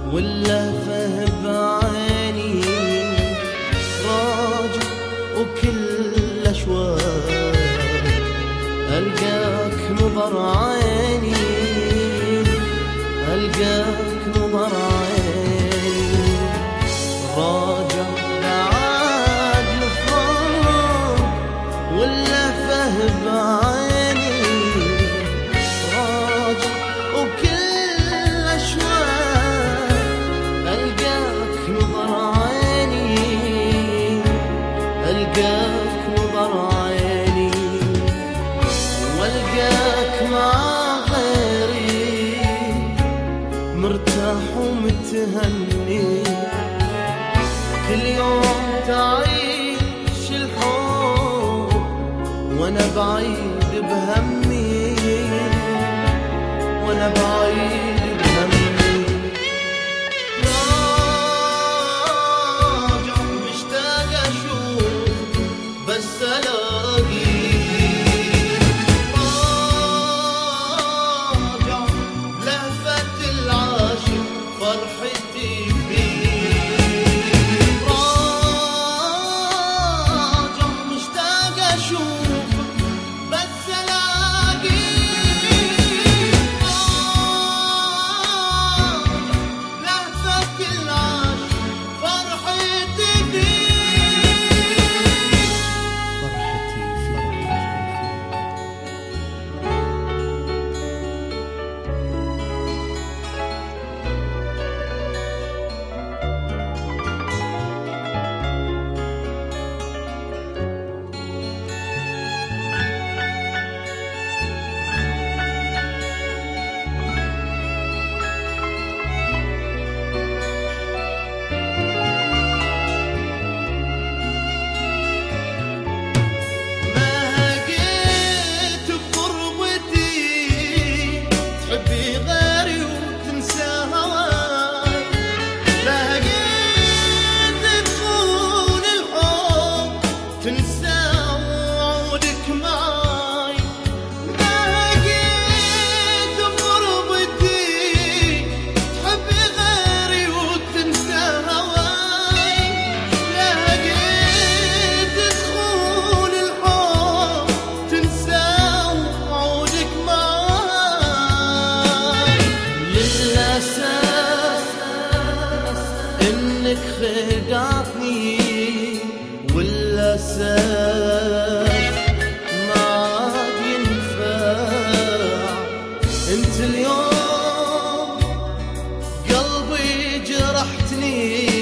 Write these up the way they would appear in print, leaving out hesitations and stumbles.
ولا فهب عيني راجع وكل أشواق ألقاك نظر عيني ألقاك نظر عيني راجع بعاد لفراق ولا فهب عيني راجع وكل أشواق ألقاك نظر عيني ألقاك نظر عيني والقاك مع غيري مرتاح ومتهني كل يوم تعيش الحب وانا بعيد بهمي وانا بعيد بهمي راجع مشتاق اشوف بس الاقي راجع لهفة العاشق فرحتي فيك راجع مشتاق اشوف بس الاقي لهفة العاشق فرحتي انك خدعتني ولا ساف ما عاد ينفع انت اليوم قلبي جرحتني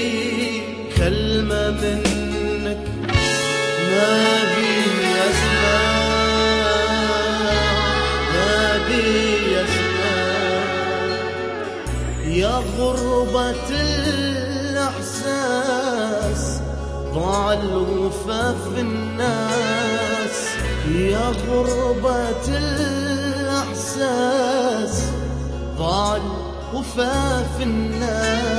كلمة منك ما بي اسمع ما بي اسمع يا غربة الإحساس ضاع الوفا في الناس يا غربة الإحساس ضاع الوفا في الناس